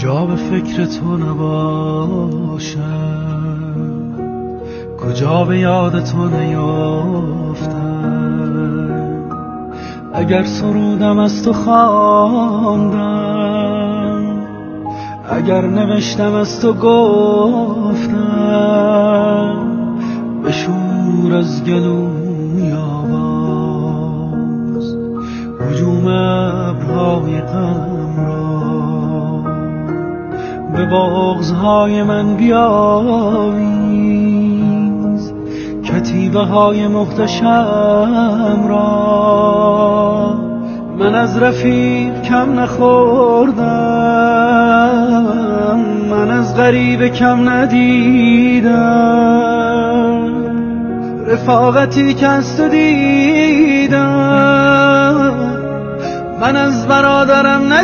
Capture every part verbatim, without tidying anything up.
کجا به فکر تو نباشم، کجا به یاد تو نیافتم. اگر سرودم از تو خواندم، اگر نوشتم از تو گفتم، بشور از گلوی آواز هجوم ابرهای غم را. به بغضهای من بیاویز کتیبه های محتشم را. من از رفیق کم نخوردم، من از غریب کم ندیدم. رفاقتی که از تو دیدم، من از برادرم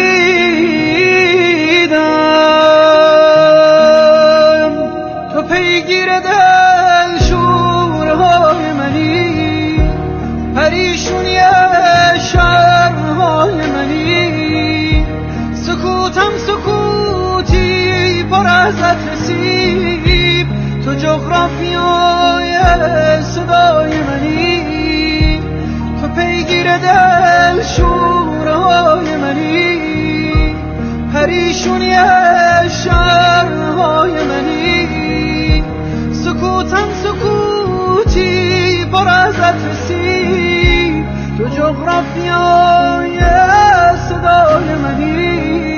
ندیدم. تو پیگیر دل شورهای منی، پریشونی شرهای منی. سکوتم سکوتی پر از نصیب، تو جغرافیای صدای منی. تو پیگیر دل شورهای منی، پریشونی شرهای منی. سکوتم سکوتی پر از نصیب، تو جغرافیای صدای منی.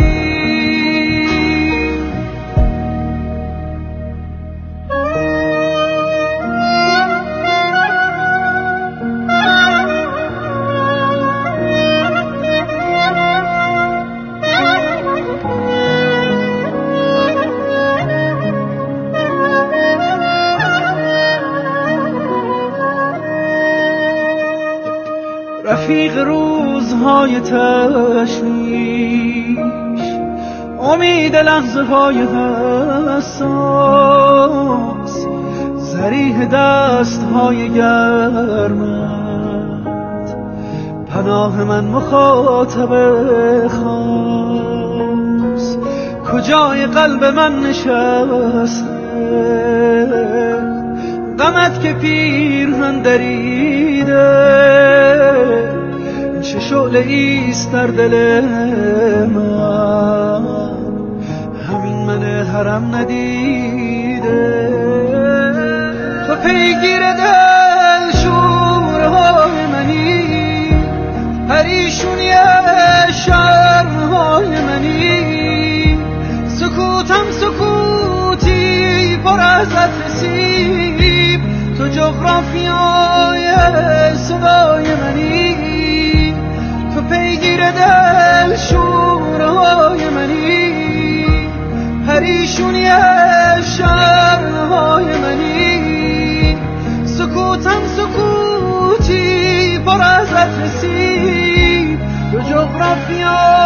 رفیق روزهای تشویش، امید لحظه های حساس، ذریح دست های گرمت، پناه من مخاطب خاص. کجای قلب من نشسته غمت که پیرهن دریده؟ چه شعله ایست در دل من، همین من حرم ندیده. تو پیگیر دل شورهای منی، پریشونی شرهای منی. سکوتم سکوتی پر از نصیب، تو جغرافیای صدای منی. تو پیگیر دل شورهای منی، پریشونی شرهای منی. سکوتم سکوتی پر از نصیب، تو جغرافیای